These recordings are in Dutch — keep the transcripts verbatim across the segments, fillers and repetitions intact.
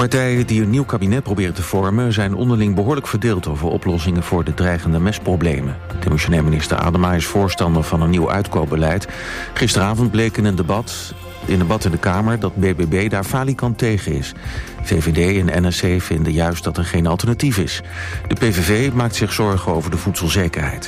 Partijen die een nieuw kabinet proberen te vormen zijn onderling behoorlijk verdeeld over oplossingen voor de dreigende mestproblemen. Demissionair minister Adema is voorstander van een nieuw uitkoopbeleid. Gisteravond bleek in een debat, in een debat in de Kamer dat B B B daar falikant tegen is. V V D en N S C vinden juist dat er geen alternatief is. De P V V maakt zich zorgen over de voedselzekerheid.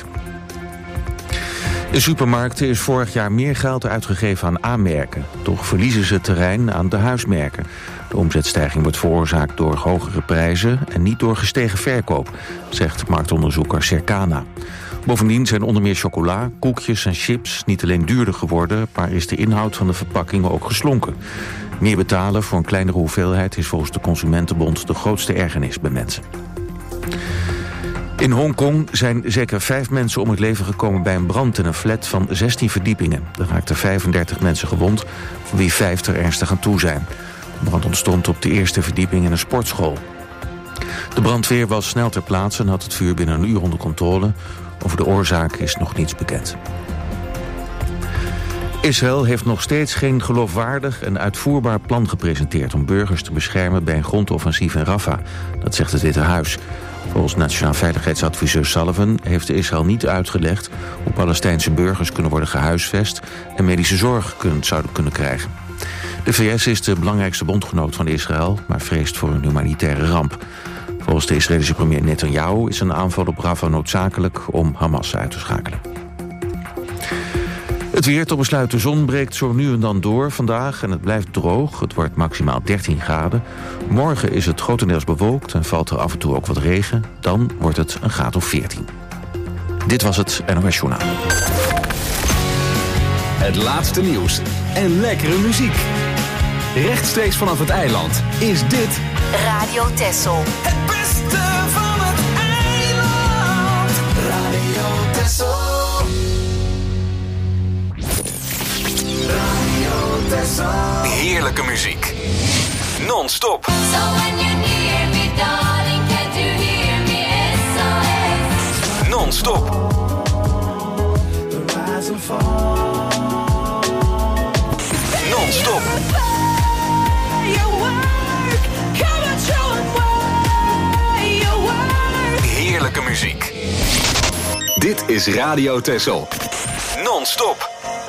In supermarkten is vorig jaar meer geld uitgegeven aan A-merken. Toch verliezen ze terrein aan de huismerken. De omzetstijging wordt veroorzaakt door hogere prijzen en niet door gestegen verkoop, zegt marktonderzoeker Circana. Bovendien zijn onder meer chocola, koekjes en chips niet alleen duurder geworden, maar is de inhoud van de verpakkingen ook geslonken. Meer betalen voor een kleinere hoeveelheid is volgens de Consumentenbond de grootste ergernis bij mensen. In Hongkong zijn zeker vijf mensen om het leven gekomen bij een brand in een flat van zestien verdiepingen. Er raakten vijfendertig mensen gewond, van wie vijf er ernstig aan toe zijn. De brand ontstond op de eerste verdieping in een sportschool. De brandweer was snel ter plaatse en had het vuur binnen een uur onder controle. Over de oorzaak is nog niets bekend. Israël heeft nog steeds geen geloofwaardig en uitvoerbaar plan gepresenteerd om burgers te beschermen bij een grondoffensief in Rafah. Dat zegt het Witte Huis. Volgens Nationaal Veiligheidsadviseur Sullivan heeft Israël niet uitgelegd hoe Palestijnse burgers kunnen worden gehuisvest en medische zorg kunnen, zouden kunnen krijgen. De V S is de belangrijkste bondgenoot van Israël, maar vreest voor een humanitaire ramp. Volgens de Israëlische premier Netanyahu is een aanval op Rafah noodzakelijk om Hamas uit te schakelen. Het weer tot besluit. De zon breekt zo nu en dan door vandaag en het blijft droog. Het wordt maximaal dertien graden. Morgen is het grotendeels bewolkt en valt er af en toe ook wat regen. Dan wordt het een graad of veertien. Dit was het N O S Journaal. Het laatste nieuws en lekkere muziek. Rechtstreeks vanaf het eiland is dit Radio Texel. Het beste van het eiland. Radio Texel. Radio Texel. heerlijke muziek. Non-stop. So when you're near me, darling, can't you hear me? S O S. Non-stop. The rise and fall. Non-stop. Heerlijke muziek. Dit is Radio Texel. Non-stop.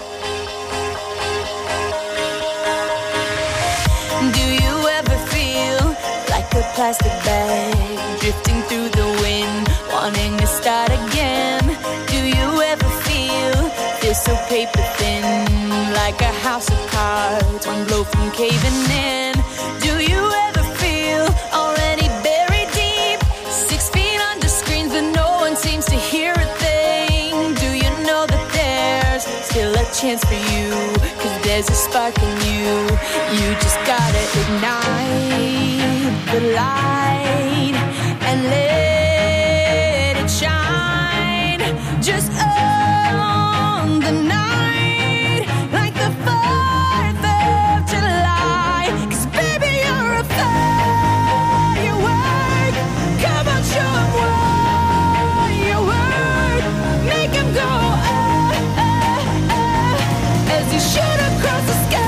Do you ever feel like a plastic bag drifting through the wind, wanting to start again? Do you ever feel this so paper thin, like a house of cards, one blow from caving in? Do you ever feel already buried deep, six feet under screens but no one seems to hear a thing? Do you know that there's still a chance for you, 'cause there's a spark in you? You just gotta ignite the light and let it shine. Just own the night like the fourth of July. 'Cause baby, you're a firework. Come on, show 'em what you work. Make 'em go ah, ah, ah, as you shoot across the sky.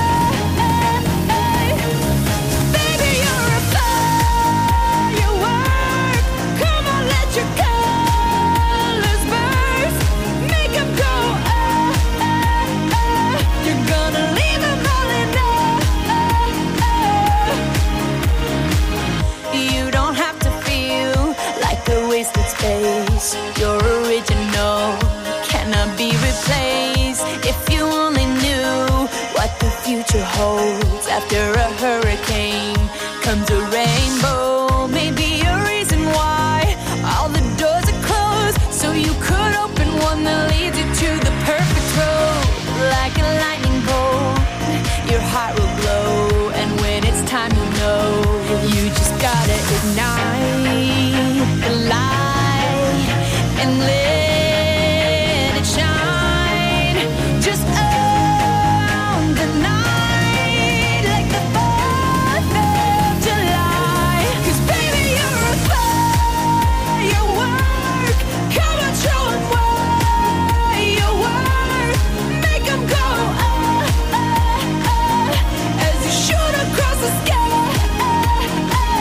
Your original cannot be replaced. If you only knew what the future holds. After a hurricane comes a rainbow. Maybe a reason why all the doors are closed, so you could open one that leads you to the perfect road. Like a lightning bolt, your heart will glow, and when it's time you know, you just gotta ignite the light and let it shine. Just own the night like the fourth of July. 'Cause baby, you're a firework. Come on, show 'em what you work. Make 'em go ah, ah, ah, as you shoot across the sky. Ah, ah,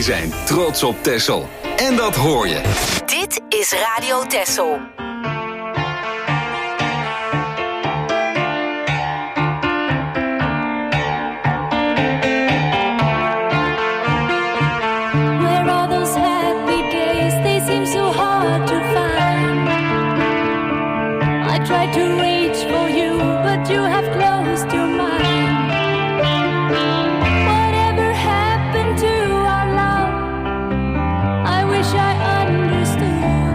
Wij zijn trots op Texel. En dat hoor je. Dit is Radio Texel. Where are those happy days? They seem so hard to find. I tried to reach for you, but you have closed your mind. Whatever happened to our love? I wish I understood.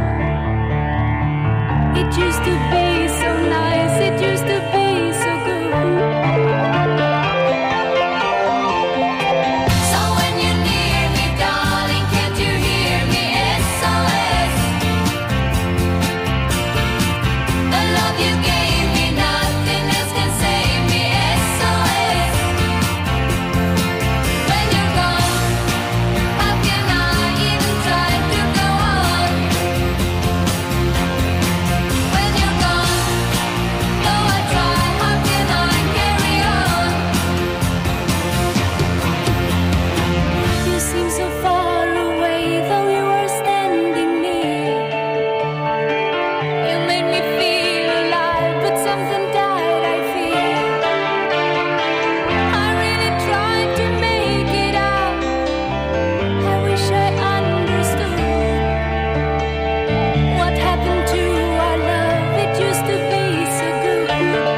It used to be so nice, it used to be so good. So when you're near me, darling, can't you hear me? S O S. The love you gave me, nothing else can save me. S O S. When you're gone, how can I even try to go on? When you're gone, though I try, how can I carry on? You seem so far away, though you were standing near. You made me feel alive, but something died, I fear. I really tried to make it out. I wish I understood what happened to our love. It used to be so good.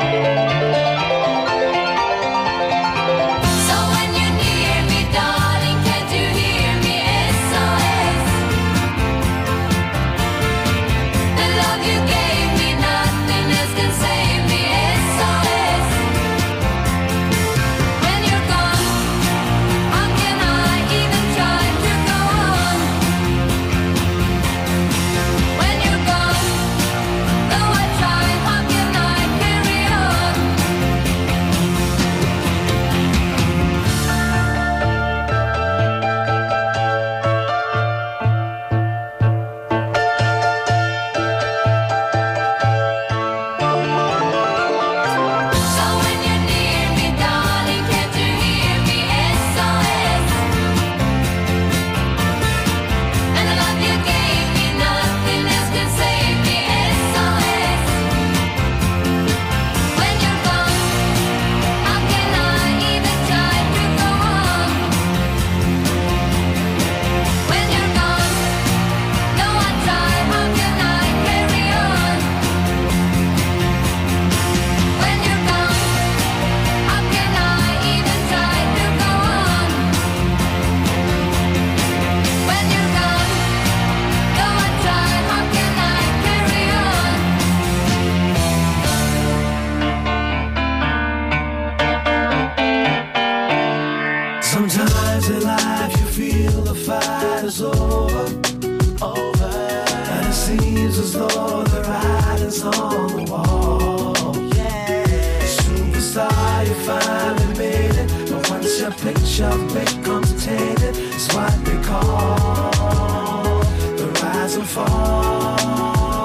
So when you're near me, darling, can't you hear me? S O S. The love you gave me, nothing else can save me. S O S. When you're gone, how can I even try to go on? When you're gone, though I try, how can I carry on? So when you're near me, darling, can't you hear me? S O S. And the love you gave me, nothing else can save me. S O S. When you're gone, how can I even try to go on? When you're gone, though I try, how can I carry on? When you're gone, how can I even try to go on? When you're gone, though I try, how can I carry on? Sometimes in life you feel the fight is over, over, and it seems as though the writing's on the wall. Yeah, superstar, you finally made it, but once your picture becomes tainted, it's what they call the rise and fall.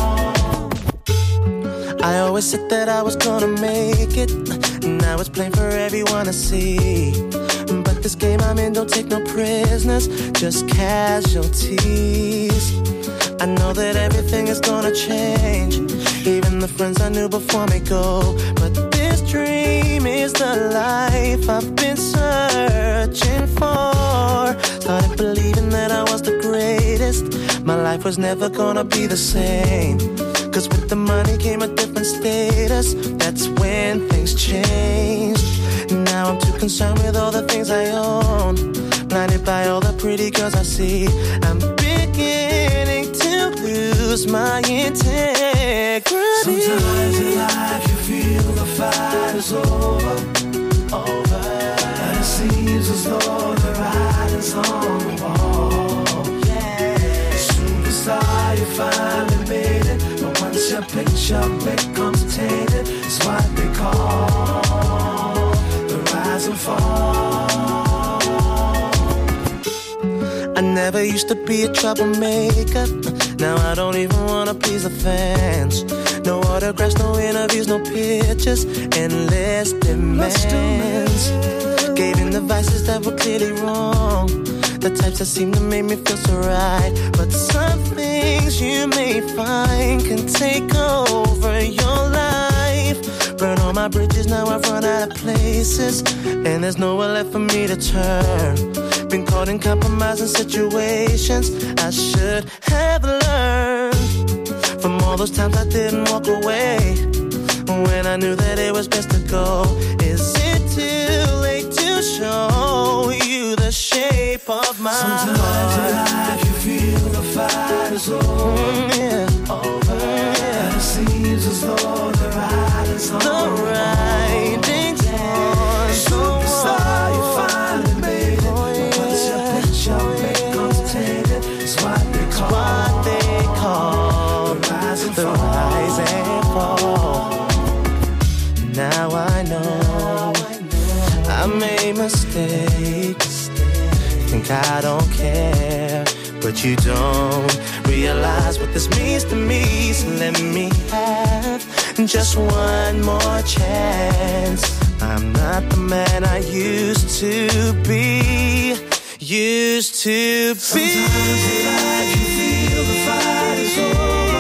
I always said that I was gonna make it. Now it's plain for everyone to see. But this game I'm in don't take no prisoners, just casualties. I know that everything is gonna change. Even the friends I knew before me go. But this dream is the life I've been searching for. Started believing that I was the greatest. My life was never gonna be the same. Cause with the money came a different status. That's when things changed. Now I'm too concerned with all the things I own. Blinded by all the pretty girls I see. I'm beginning to lose my integrity. Sometimes in life you feel the fight is over, over, and it seems as though the writing's on the wall. Yeah, superstar, you finally made it, but once your picture becomes tainted, it's what they call the rise and fall. I never used to be a troublemaker. Now I don't even wanna please the fans. No autographs, no interviews, no pictures, endless demands. Gave in the vices that were clearly wrong. the types that seem to make me feel so right. But some things you may find can take over your life. Burn all my bridges, now I've run out of places, and there's nowhere left for me to turn. Been caught in compromising situations I should have learned from all those times I didn't walk away when I knew that it was best to go. Is it too late to show you the shape of my Sometimes heart? Sometimes in life you feel the fight is over, mm, yeah. over, yeah. And it seems as though the writing's on the writing's on. Superstar, you finally made it. Oh, yeah. Once your picture becomes tainted, it's what they call, what they call the rise and the fall. rise and fall. Now I know I made mistakes. Think I don't care, but you don't realize what this means to me. So let me have just one more chance. I'm not the man I used to be. Used to be. Sometimes in life you feel the fight is over,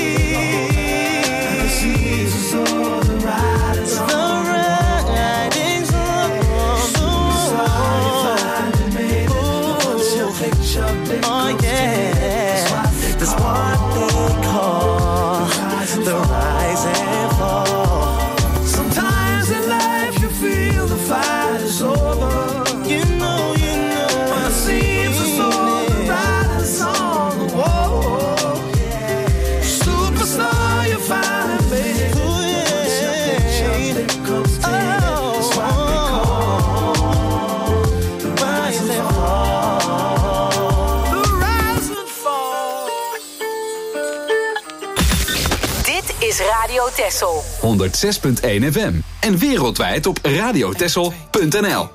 and it seems as though the writing's on. The writing's on. Superstar, you finally made it. But once your picture becomes Oh yeah, tainted, that's what they call the rise and fall. sometimes in life you feel the fight is over. You know, you know, When it seems as though the writing's on the wall. Superstar, you finally made it. Ooh, yeah. Once your picture becomes tainted, it's what they call the rise and fall. The rise and fall. Dit is Radio Texel. honderd zes punt één F M. En wereldwijd op radiotessel punt n l.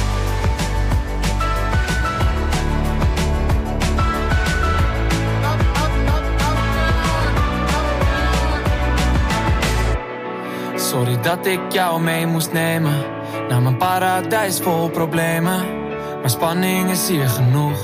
Sorry dat ik jou mee moest nemen naar mijn paradijs vol problemen, maar spanning is hier genoeg.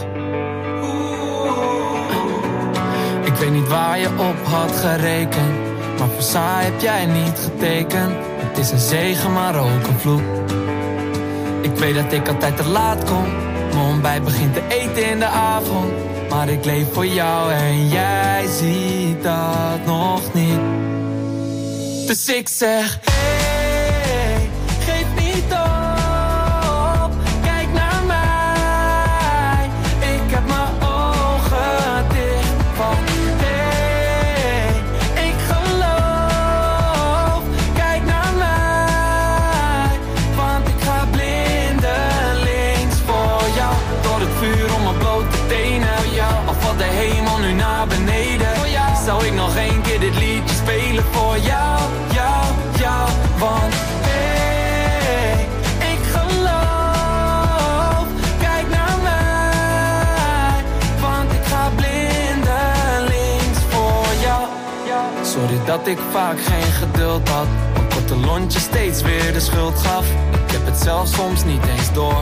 Ik weet niet waar je op had gerekend, maar voor saai heb jij niet getekend. Het is een zegen, maar ook een vloek. Ik weet dat ik altijd te laat kom, mijn ontbijt begint te eten in de avond, maar ik leef voor jou en jij ziet dat nog niet. Dus ik zeg, hey, geef niet op, kijk naar mij. Ik heb mijn ogen dicht van, hey, ik geloof. Kijk naar mij, want ik ga blindelings voor jou. Door het vuur om mijn blote tenen, voor jou. Al valt de hemel nu naar beneden, voor jou. Zou ik nog één keer dit liedje spelen voor jou, jou, jou. Want hey, ik geloof. Kijk naar mij, want ik ga blindelings voor jou. Sorry dat ik vaak geen geduld had, een korte lontje steeds weer de schuld gaf. Ik heb het zelf soms niet eens door.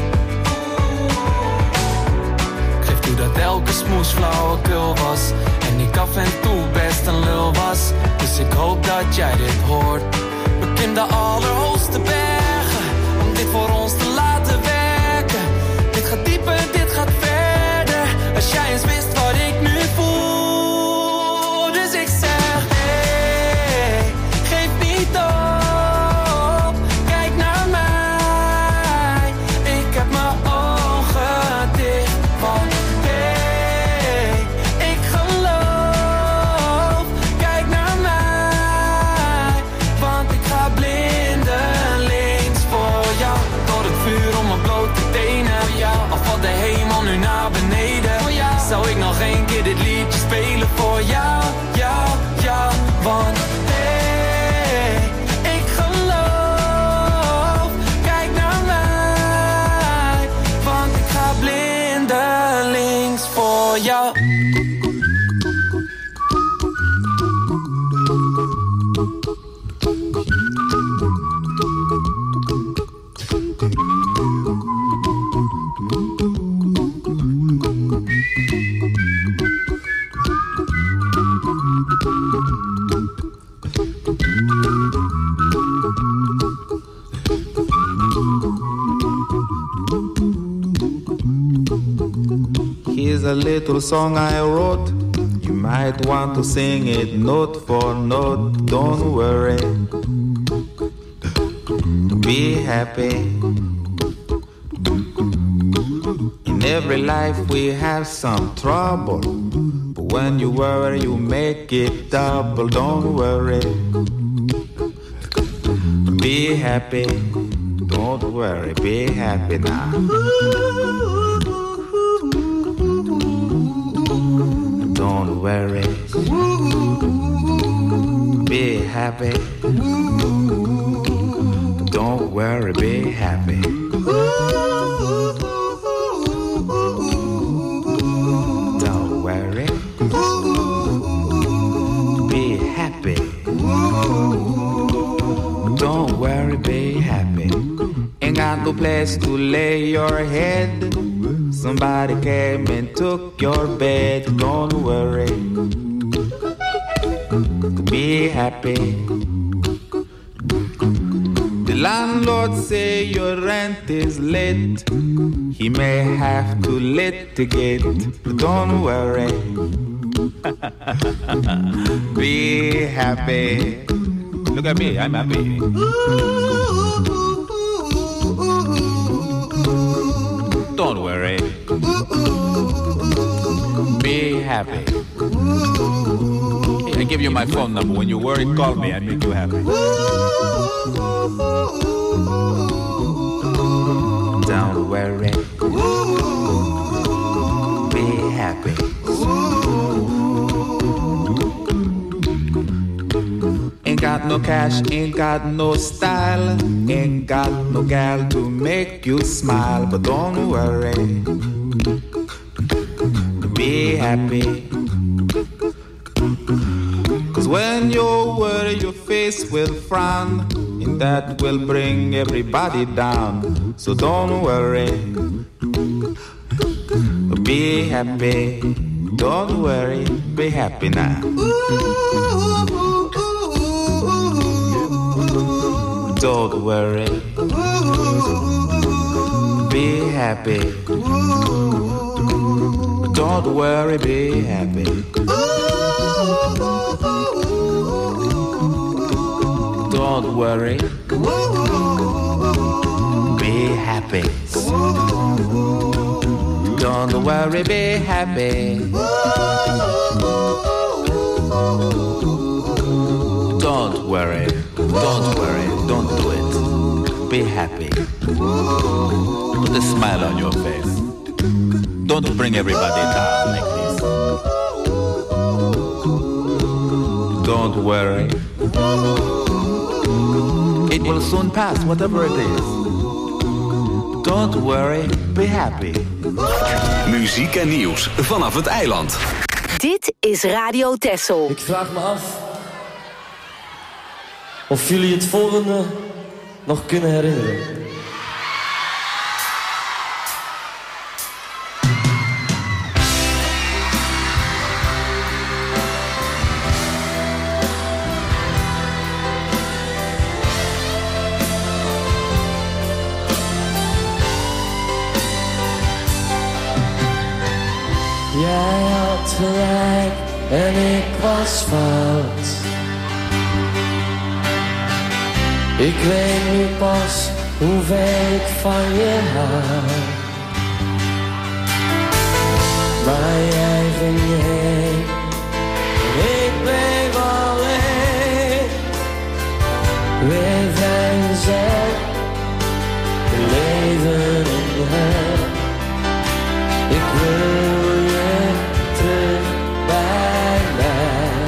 Ik geef toe dat elke smoes flauwekul was en ik af en toe best een lul was. Dus ik hoop dat jij dit hoort. Beklim de allerhoogste bergen om dit voor ons te laten werken. Dit gaat dieper, dit gaat verder. Als jij eens wist wat ik nu voel. Dus ik zeg, hey, geef niet op. Kijk naar mij. Ik heb mijn ogen dicht van, hey, ik geloof. Kijk naar mij, want a little song I wrote. You might want to sing it note for note. Don't worry, be happy. In every life we have some trouble, but when you worry you make it double. Don't worry, be happy. Don't worry, be happy now. Don't worry, be happy. Don't worry, be happy. Don't worry, be happy. Don't worry, be happy. Ain't got no place to lay your head. Somebody came and took your bed. Don't worry, be happy. The landlord say your rent is late. He may have to litigate. Don't worry, be happy. Look at me, I'm happy. Don't worry, be happy. I give you my phone number. When you worry, call me. I make you happy. Don't worry, be happy. Ain't got no cash, ain't got no style, ain't got no gal to make you smile. But don't worry, be happy. Cause when you worry your face will frown, and that will bring everybody down. So don't worry, be happy. Don't worry, be happy now. Don't worry, be happy. Don't worry, be happy. Don't worry, be happy. Don't worry, be happy. Don't worry, don't worry, don't do it. Be happy. Put a smile on your face. Don't bring everybody down like this. Don't worry. It will soon pass, whatever it is. Don't worry, be happy. Muziek en nieuws vanaf het eiland. Dit is Radio Texel. Ik vraag me af of jullie het volgende nog kunnen herinneren. Jij had gelijk en ik was fout. Ik weet nu pas hoeveel ik van je hou. Maar jij ging heen en ik bleef alleen. Weer vrijgezel, leven in hem. Ik wil je terug bij mij.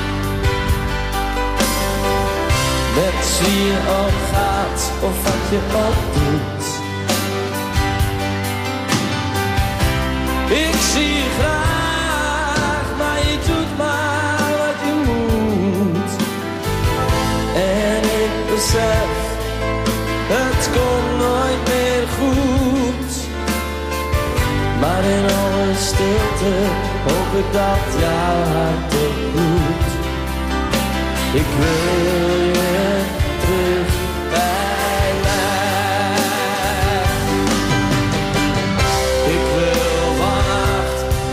Met wie je ook gaat of wat je ook doet. Ik zie je graag, maar je doet maar wat je moet. En ik besef, het komt nooit meer goed. Maar in alle stilte hoop ik dat jouw hart het doet. Ik wil je terug bij mij. Ik wil vannacht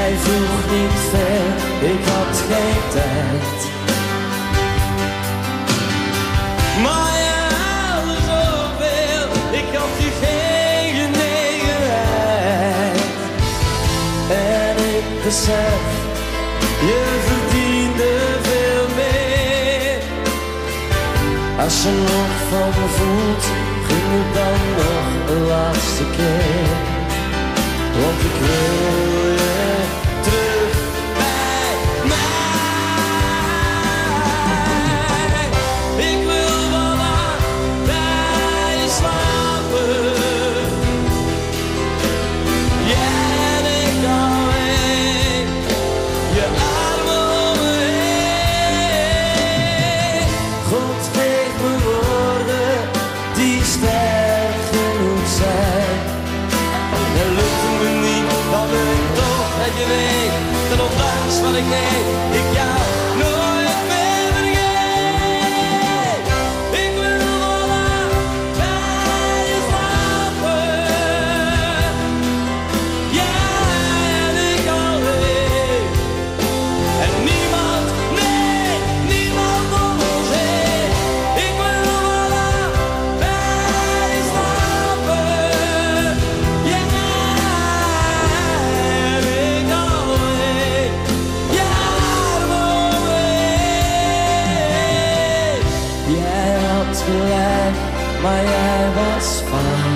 Jij vroeg niet veel, ik had geen tijd. Maar je haalde zoveel, ik had je geen genegenheid. En ik besef, je verdiende veel meer. Als je nog van me voelt, gun me dan nog een laatste keer. Want ik wil je terug bij mij. Ik wil vandaag bij je slapen. Jij en ik alleen, je armen om me heen. God geeft me woorden die sterk genoeg zijn. En lukt het me niet, dan wil ik toch dat je weet dat ondanks wat ik deed, ik jou nooit meer vergeet. Ik wil vandaag bij je slapen. Jij en ik alleen. En niemand, nee, niemand om ons heen. Ik wil vandaag bij je slapen. Jij en ik alleen. Jij armen om me heen. Jij had gelijk, maar jij was fout.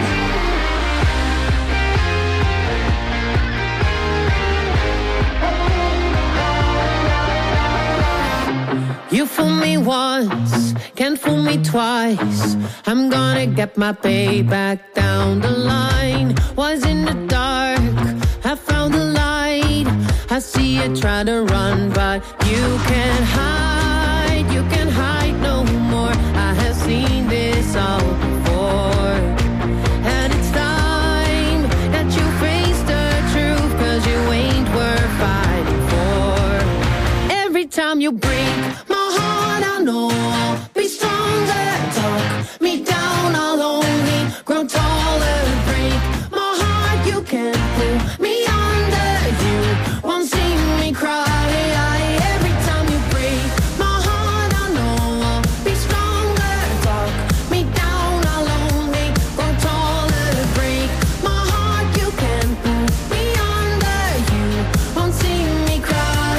You fool me once, can't fool me twice. I'm gonna get my payback down the line. Was in the dark, I found the light. I see you try to run, but you can't hide. You can't hide no more. I have seen this all before. And it's time that you face the truth, 'cause you ain't worth fighting for. Every time you break my heart, I know I'll be stronger. Talk me down, I'll only grow taller. Break my heart, you can't pull me under. You won't see me cry. Every time you break my heart, I know I'll be stronger. Talk me down, I'll only grow taller. Break my heart, you can't pull me under. You won't see me cry.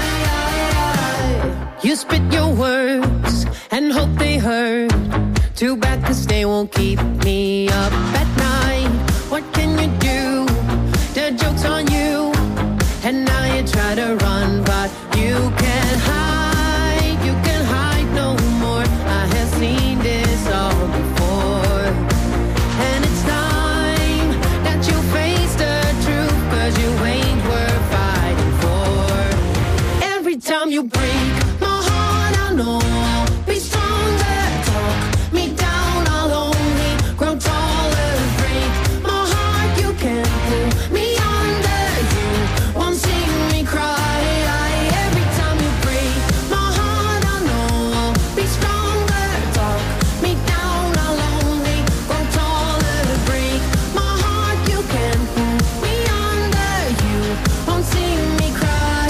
You spit your words and hope they hurt. Too bad 'cause they won't keep me up at night. What can you do? The joke's on you. And now you try to run, but you can't hide. You can't hide no more. I have seen this all before. And it's time that you face the truth, 'cause you ain't worth fighting for. Every time you break my heart, I know I'll be stronger. Talk me down, I'll only grow taller. Break my heart, you can't pull me under. You won't see me cry. Every time you break my heart, I know I'll be stronger. Talk me down, I'll only grow taller. Break my heart, you can't pull me under. You won't see me cry.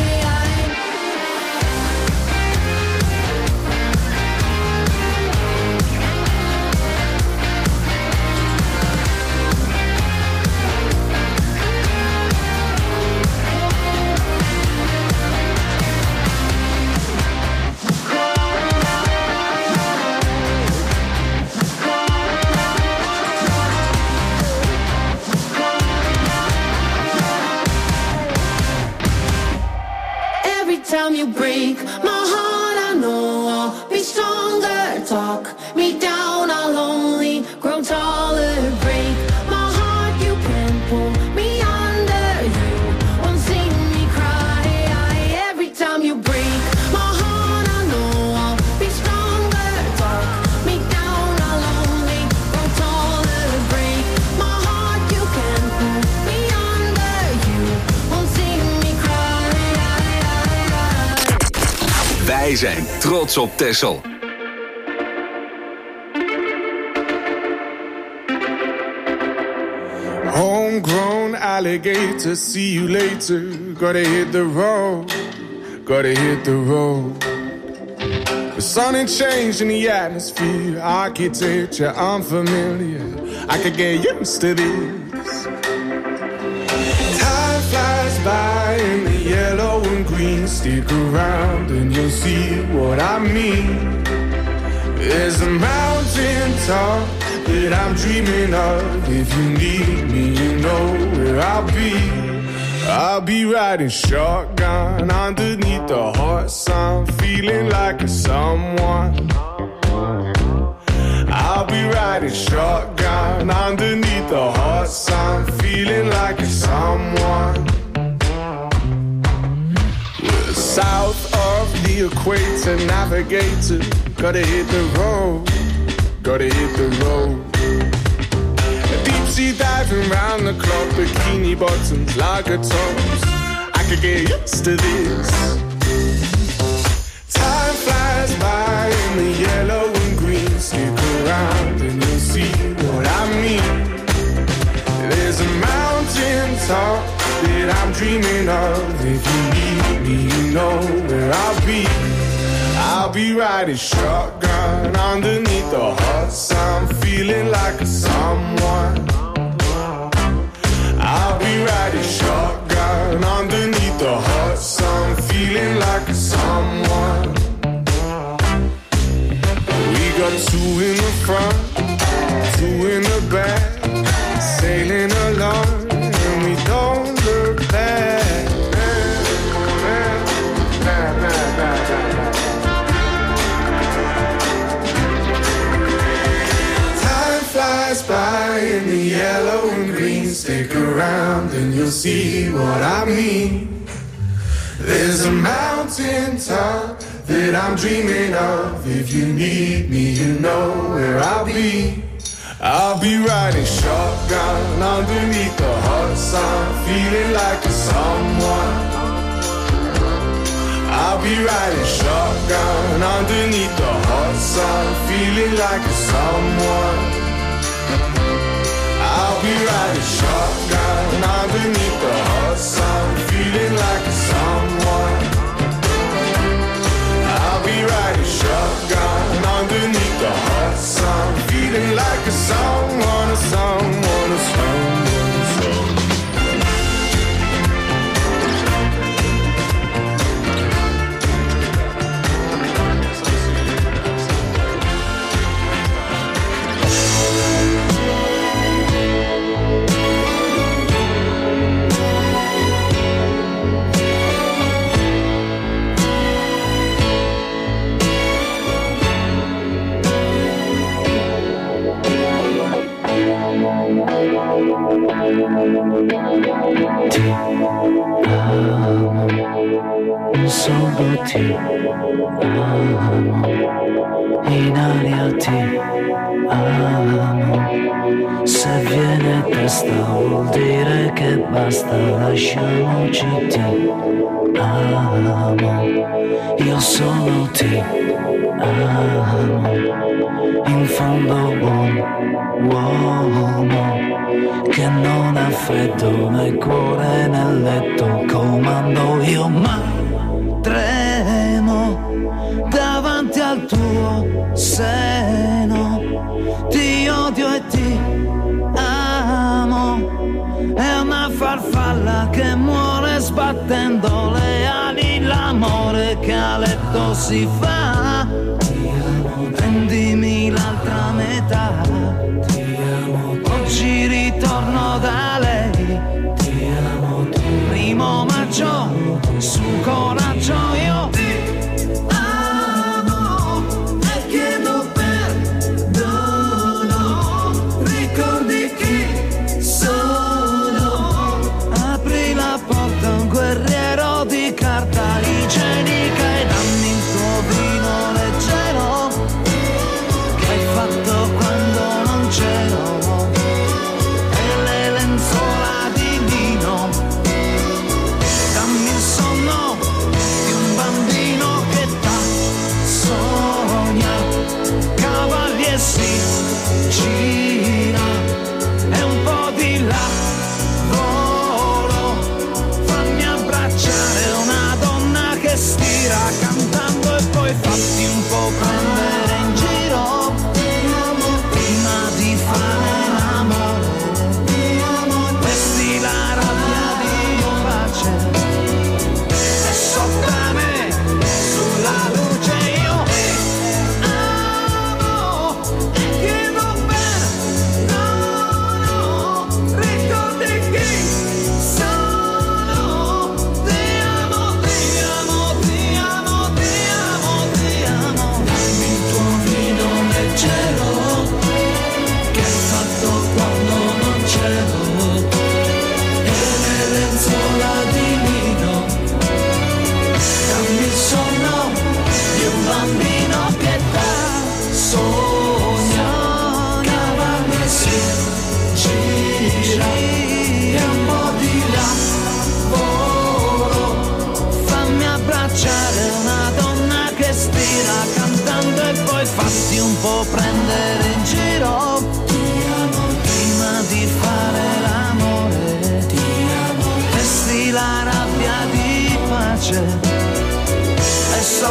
Every time you break my heart, I know I'll be stronger. Talk me down, I'll only grow taller. Break my heart, you can't pull me under. You won't see me cry. Every time you break my heart, I know I'll be stronger. Talk me down, I'll only grow taller. Break my heart, you can't pull me under. You won't see me cry. Wij zijn trots op Texel. Homegrown alligator, see you later. gotta hit the road, gotta hit the road. The sun ain't changed in the atmosphere, architecture unfamiliar. I could get used to this. Time flies by in the yellow and green. Stick around and you'll see what I mean. There's a mountain top that I'm dreaming of. If you need me, you know where I'll be. I'll be riding shotgun underneath the hot sun, feeling like a someone. I'll be riding shotgun underneath the hot sun, feeling like a someone. We're south of the equator, navigator. Gotta hit the road, gotta hit the road. Deep sea diving round the clock, bikini bottoms, lager tops. I could get used to this. Time flies by in the yellow and green. Stick around and you'll see what I mean. There's a mountain top that I'm dreaming of. If you need me, you know where I'll be. I'll be riding shotgun underneath the hot sun, feeling like a someone. I'll be riding shotgun underneath the hot sun, feeling like a someone. We got two in the front, two in the back, sailing along and we don't look back. By in the yellow and green. Stick around and you'll see what I mean. There's a mountain top that I'm dreaming of. If you need me, you know where I'll be. I'll be riding shotgun underneath the hot sun, feeling like a someone. I'll be riding shotgun underneath the hot sun, feeling like a someone. I'll be riding shotgun underneath the hot sun, feeling like a someone. I'll be riding shotgun underneath the hot sun, feeling like a someone, a someone, a someone, a someone. Ti amo, solo ti amo, in aria ti amo. Se viene testa vuol dire che basta, lasciamoci, ti amo. Io solo ti amo, in fondo buon uomo che non ha freddo nel cuore nel letto, comando io ma tremo davanti al tuo seno, ti odio e ti amo, è una farfalla che muore sbattendo le ali, l'amore che a letto si fa, prendimi l'altra metà. Oggi ritorno da lei, ti amo tu. Primo maggio, su coraggio io ti amo e chiedo perdono. Ricordi chi sono? Apri la porta a un guerriero di carta igienica e dammi il tuo vino leggero che hai fatto quando non c'è.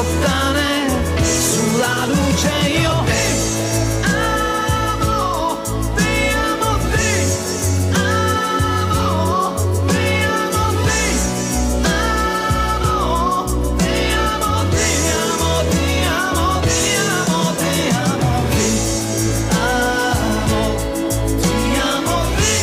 lontane sulla luce io ti amo, ti amo, ti amo, ti amo, ti amo, ti amo, ti amo, ti amo, ti amo, ti amo, ti amo, ti amo, ti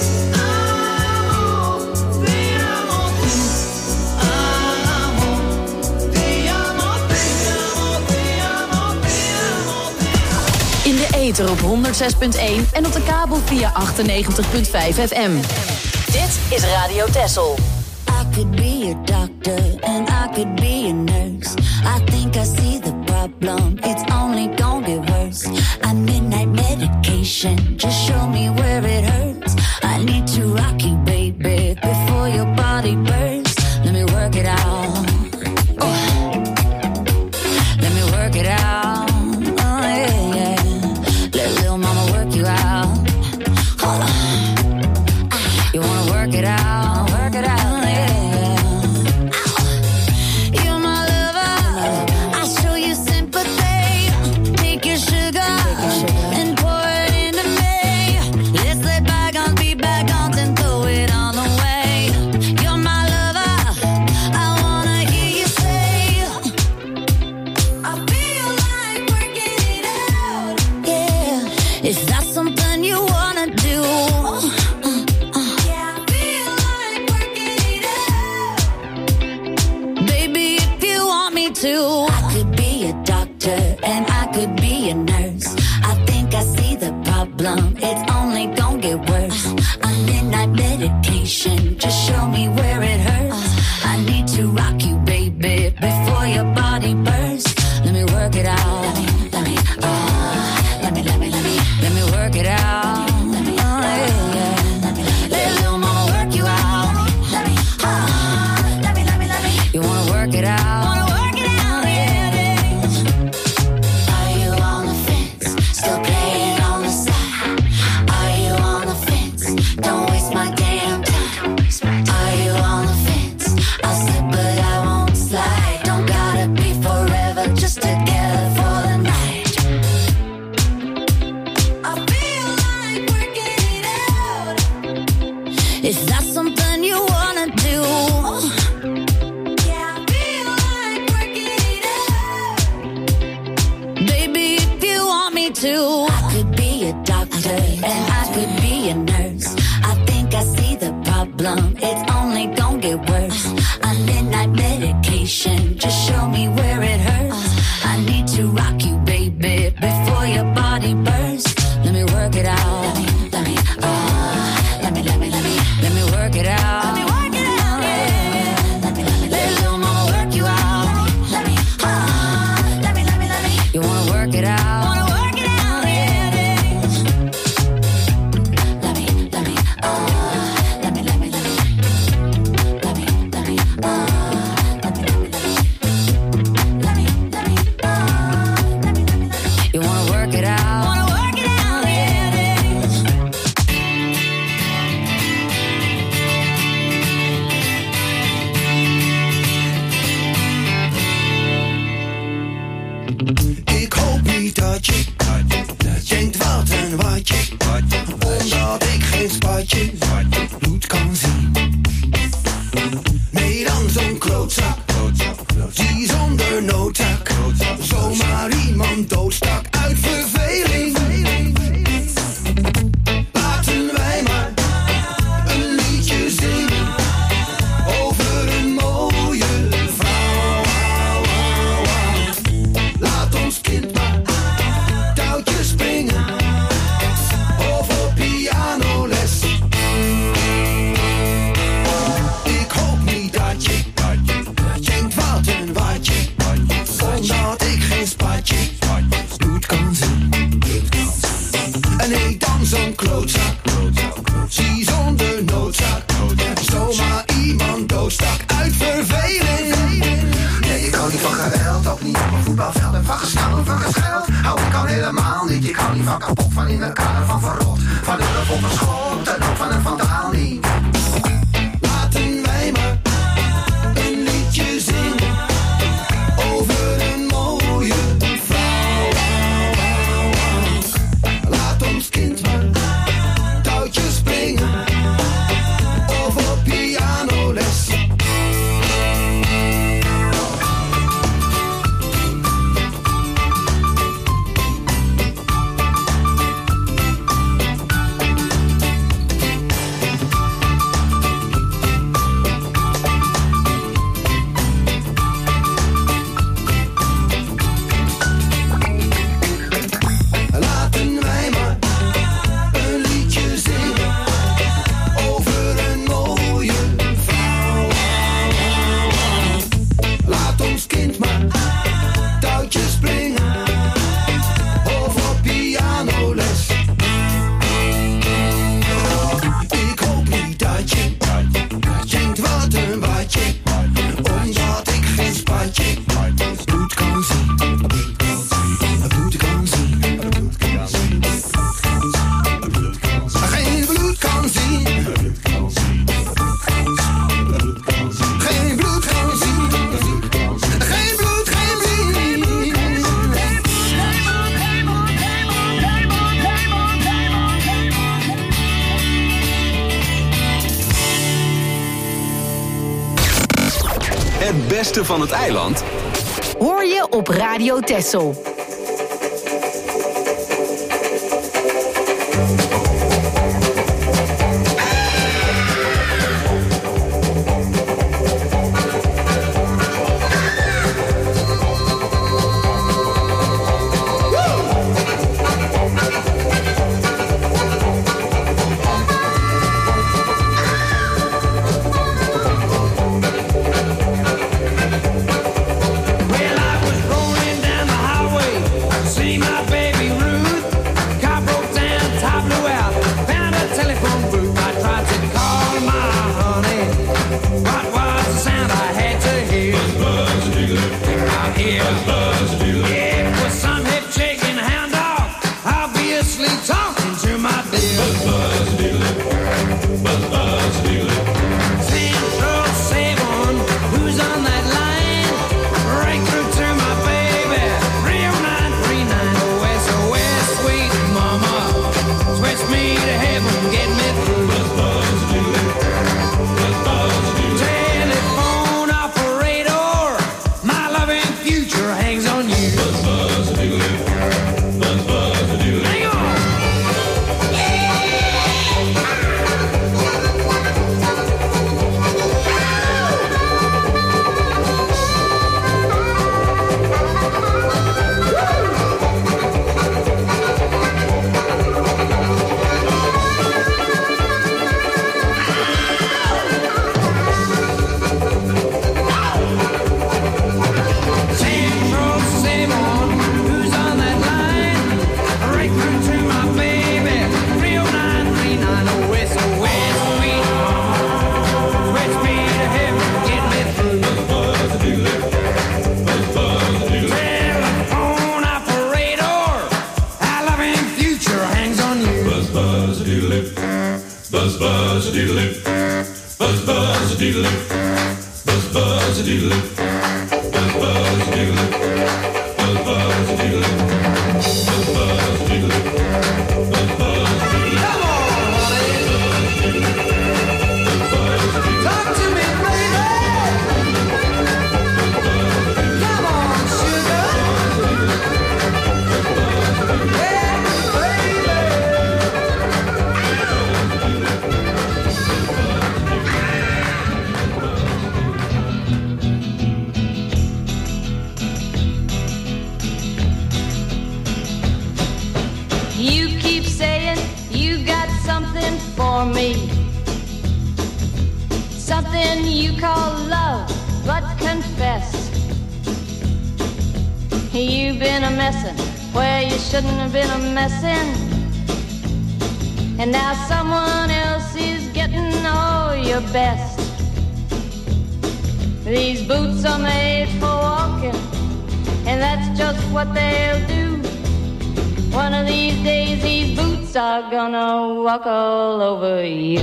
In de ether op honderd zes punt één en op de kabel via achtennegentig punt vijf F M. Dit is Radio Texel. I could be a doctor and I could be a nurse. I think I see the problem, it's only gonna get worse. I midnight medication, just show me where it hurts. I need to rock you, baby, before your body bursts. Let me work it out. Oh. Let me work it out. Oh, yeah, yeah. Let little mama work you out. Hold on. You wanna work it out, work it out. It's only gonna get worse. I'm midnight medication, just show me where it hurts. I need to rock you, baby, before your body bursts. Let me work it out. Let me, let me, uh, let me, let me, let me, let me work it out. Let me, oh, yeah, yeah. Let me, let me, let little mama work you out. Let me, uh, let me, let me, let me. You wanna work it out? It's only gonna get worse. I'm midnight medication, just show me where it hurts. I need to rock you, baby, before your body bursts. Let me work it out. Let me, let me, uh, let me, let me, let me, let me work it out. Let me work it out. Yeah. Let me, let me, let little mama work you out. Let me, uh, let me, let me, let me. You wanna work it out? Omdat ik geen spatje bloed kan zien. Nee, dan zo'n klootzak die zonder noodzaak zomaar iemand doodstak uit verveling. Laten wij maar een liedje zingen over een mooie vrouw. Laat ons kind maar touwtjes springen. Ik hoop niet dat je denkt wat een watje, omdat ik geen spatje bloed kan zien. En nee, dan zo'n klootzak, zie zonder noodzaak zomaar iemand doodstak uit verveling. Nee, ik hou niet van geweld, ook niet op een voetbalveld. En van gestaan, van gescheld hou ik al helemaal niet. Ik hou niet van kapot, van in elkaar, van verrot, van hulp op een schot en ook van een vandaal niet. Laten wij maar een liedje zingen over Het beste van het eiland hoor je op Radio Texel. Walk all over you.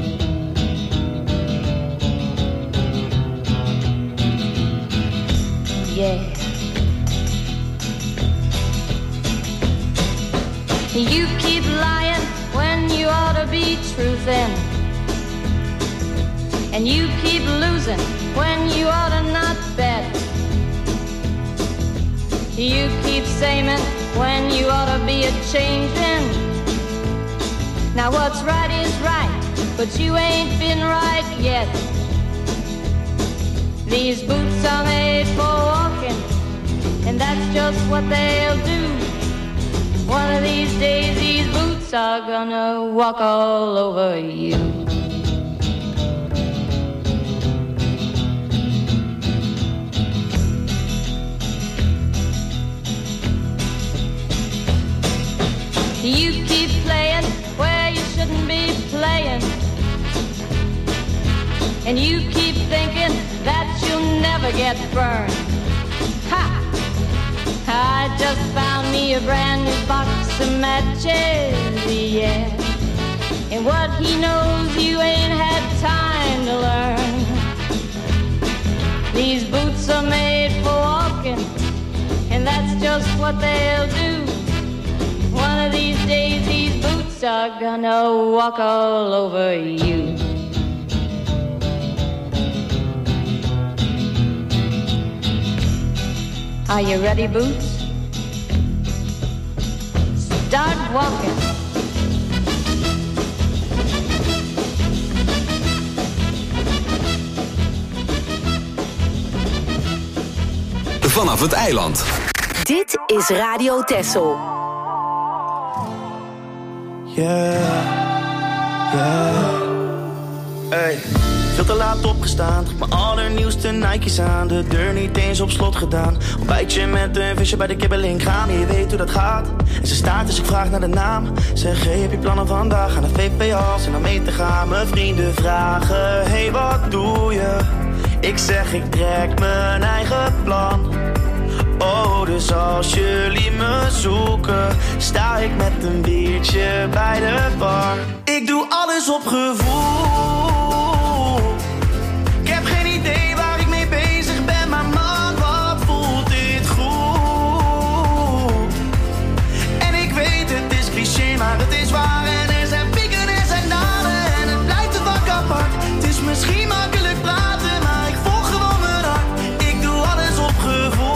Yeah. You keep lying when you ought to be truthing, and you keep losing when you ought to not bet. You keep saying when you ought to be a changing. Now what's right is right, but you ain't been right yet. These boots are made for walking, and that's just what they'll do. One of these days these boots are gonna walk all over you. You keep playing where you shouldn't be playing, and you keep thinking that you'll never get burned. Ha! I just found me a brand new box of matches, yeah. And what he knows you ain't had time to learn. These boots are made for walking, and that's just what they'll do. One of these days these boots are gonna walk all over you. Are you ready, Boots? Start walking. Vanaf het eiland. Dit is Radio Texel. Yeah, yeah. Hey, veel te laat opgestaan. Trek mijn allernieuwste Nike's aan. De deur niet eens op slot gedaan. Ontbijtje met een visje bij de kibbeling gaan. Je weet hoe dat gaat. En ze staat dus ik vraag naar de naam. Zeg, hey, heb je plannen vandaag? Aan de V P als en om mee te gaan. Mijn vrienden vragen, hey, wat doe je? Ik zeg, ik trek mijn eigen plan. Oh, dus als jullie me zoeken, sta ik met een biertje bij de bar. Ik doe alles op gevoel. Ik heb geen idee waar ik mee bezig ben, maar man, wat voelt dit goed. En ik weet, het is cliché, maar het is waar. En er zijn pieken en er zijn dalen en het blijft een vak apart. Het is misschien makkelijk praten, maar ik volg gewoon mijn hart. Ik doe alles op gevoel.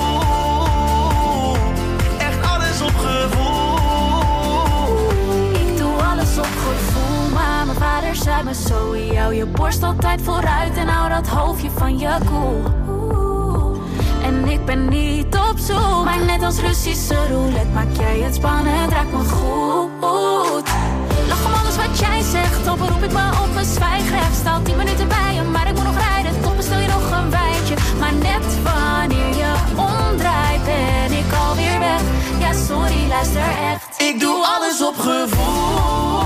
Zei me zo, jou je borst altijd vooruit en hou dat hoofdje van je koel. Cool. En ik ben niet op zoek, maar net als Russische roulette maak jij het spannend, raakt me goed. Lach om alles wat jij zegt, op roep ik me op mijn zwijgrecht. Sta tien minuten bij je, maar ik moet nog rijden, toch bestel je nog een wijntje. Maar net wanneer je omdraait ben ik alweer weg. Ja sorry, luister echt. Ik doe alles op gevoel.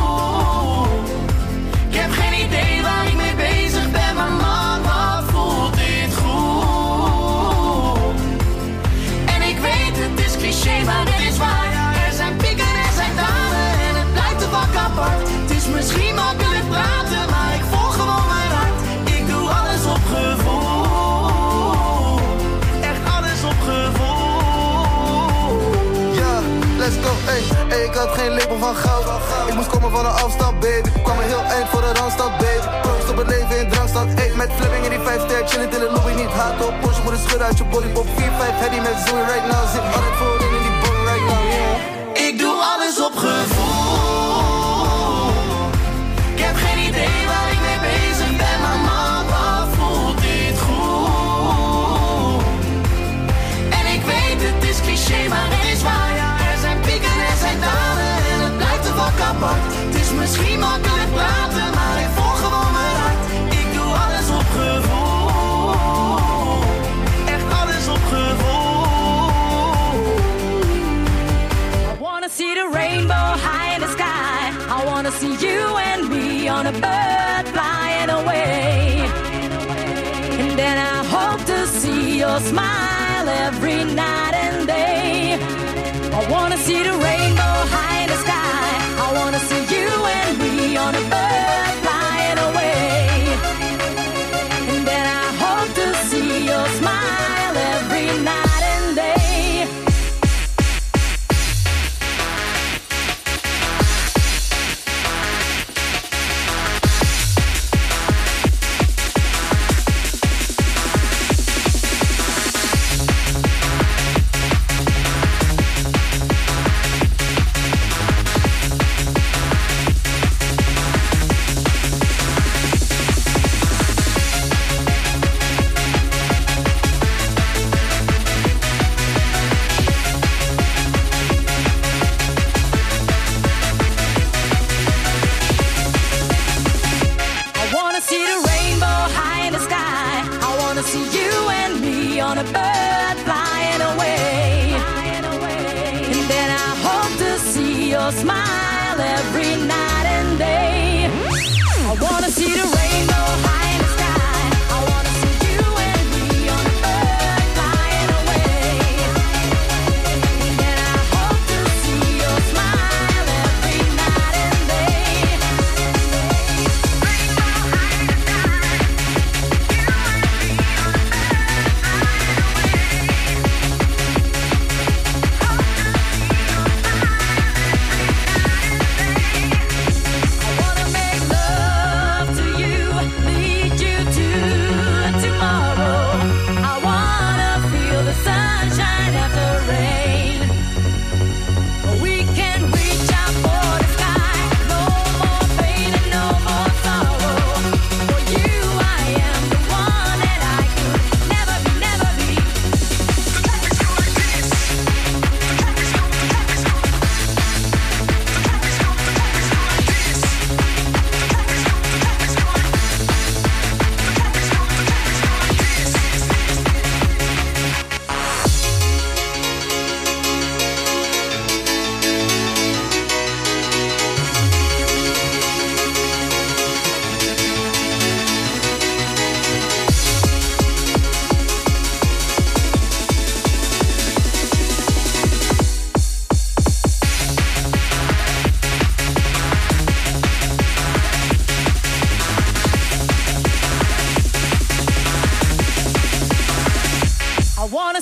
Ik heb geen idee waar ik mee bezig ben, maar man, wat voelt dit goed. En ik weet, het is cliché, maar het is waar. Er zijn pieken en er zijn dalen en het blijft een vak apart. Het is misschien makkelijk praten, maar ik volg gewoon mijn hart. Ik doe alles op gevoel. Echt alles op gevoel. Ja, let's go, ey. Ey, ik had geen lepel van goud. Ik moest komen van een afstand, baby. Kwam er heel eind voor de randstad, baby. Proost op het leven in drankstad. Ey, met flipping in die vijf ster. Chillen in de lobby, niet haat op. Porsche moet een schudden uit je body. Pop vier vijf heady met Zoe right now. Zit altijd voorin in die boy right now, yeah. Ik doe alles op gevoel. Ik heb geen idee waar ik mee bezig ben, maar man, wat voelt dit goed. En ik weet, het is cliché, maar het is waar. Er zijn pieken en er zijn dalen en het blijft een vak apart. Het is misschien makkelijk praten, maar ik volg gewoon mijn hart. Ik doe alles op gevoel. Echt alles op gevoel. I wanna see the rainbow high in the sky. I wanna see you and me on a bird flying away. And then I hope to see your smile every night and day. I wanna see the rainbow high in the sky. I wanna see you and me on a bird flying away. And then I hope to see your smile every night and day.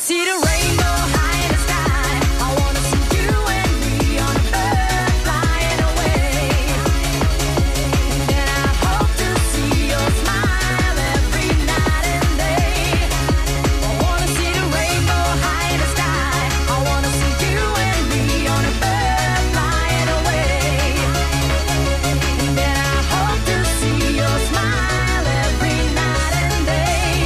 see the rainbow high in the sky. I wanna see you and me on a bird flying away. And I hope to see your smile every night and day. I wanna see the rainbow high in the sky. I wanna see you and me on a bird flying away. And I hope to see your smile every night and day.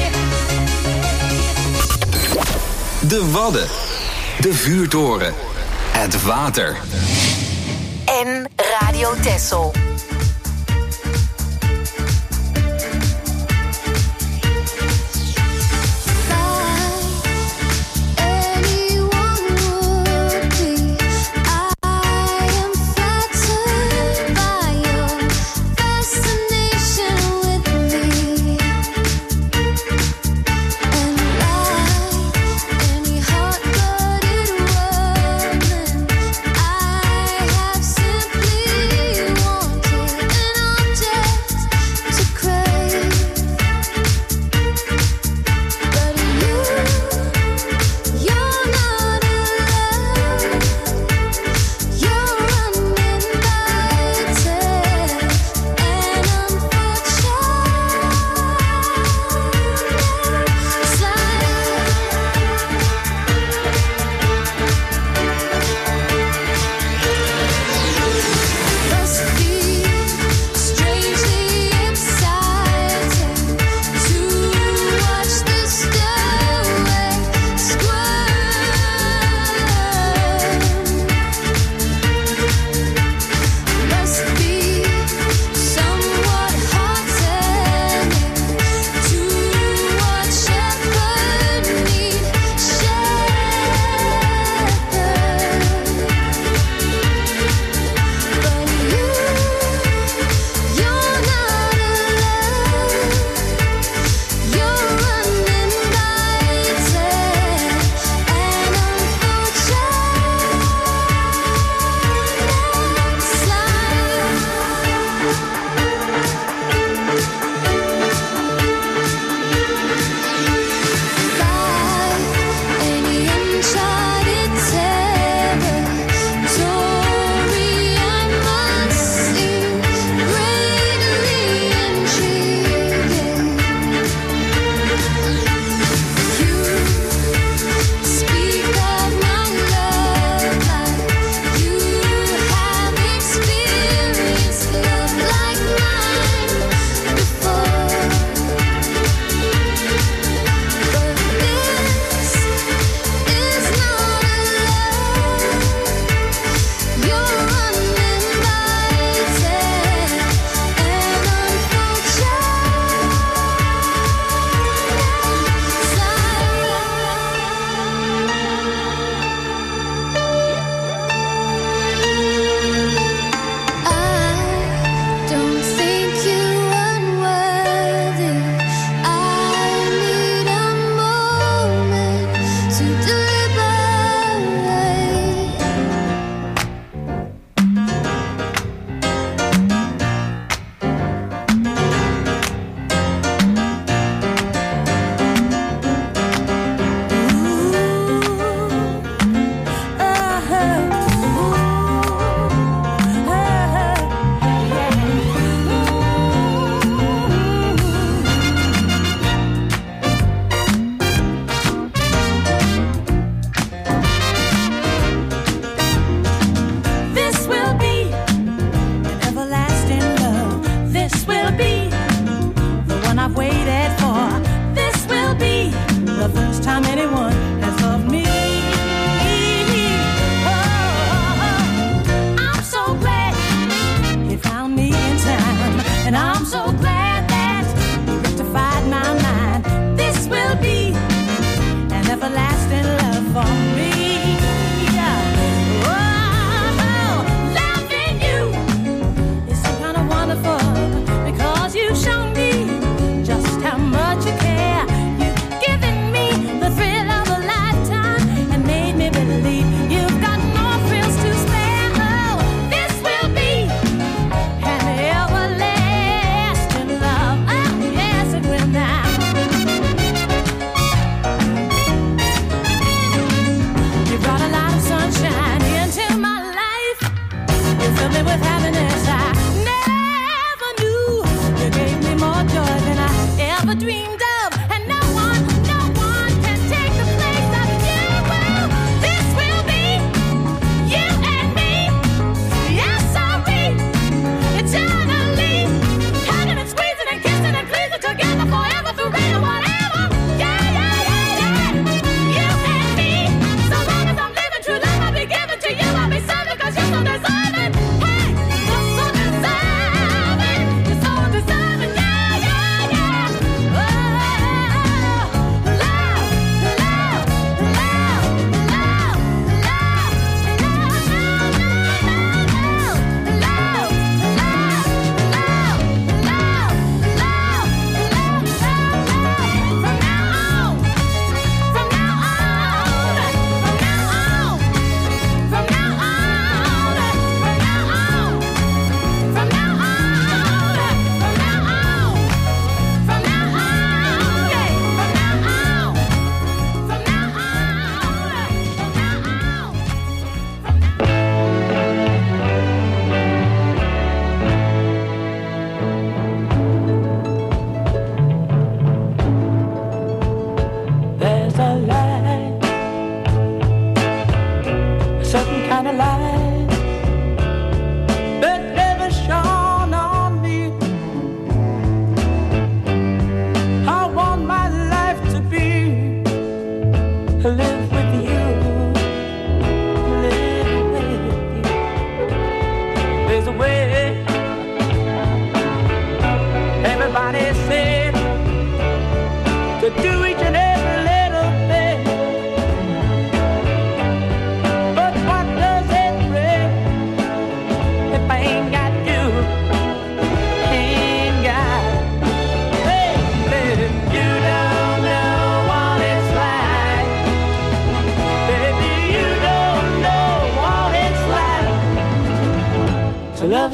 De Wadden. De vuurtoren. Het water. En Radio Texel. I have simply want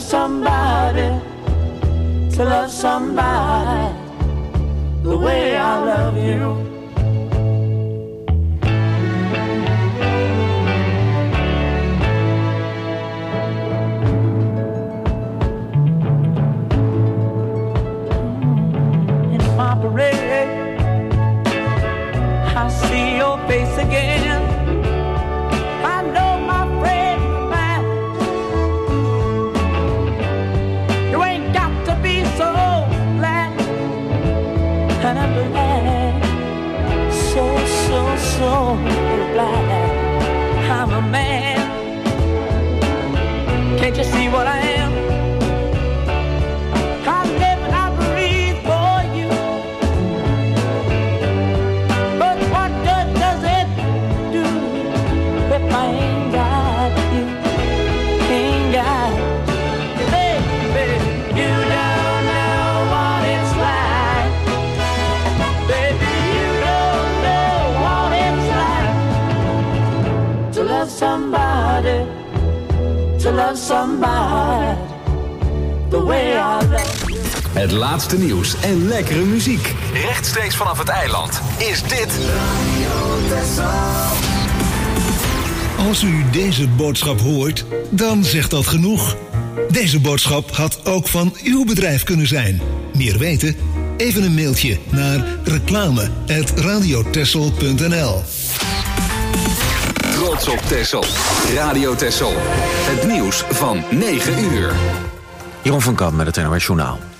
somebody, to love somebody the way I love you. In my parade, I see your face again. I know my friend of mine. You ain't got to be so glad. And I'm glad, so, so, so glad I'm a man. Can't you see what I am? I live and I breathe for you. But what good does it do if I ain't got you? Ain't got you, baby. You don't know what it's like. Baby, you don't know what it's like to love somebody, to love somebody the way I love. Het laatste nieuws en lekkere muziek. Rechtstreeks vanaf het eiland is dit Als u deze boodschap hoort, dan zegt dat genoeg. Deze boodschap had ook van uw bedrijf kunnen zijn. Meer weten? Even een mailtje naar reclame at radiotessel punt n l. Trots op Texel. Radio Texel. Het nieuws van negen uur. Jeroen van Kamp met het N O S Journaal.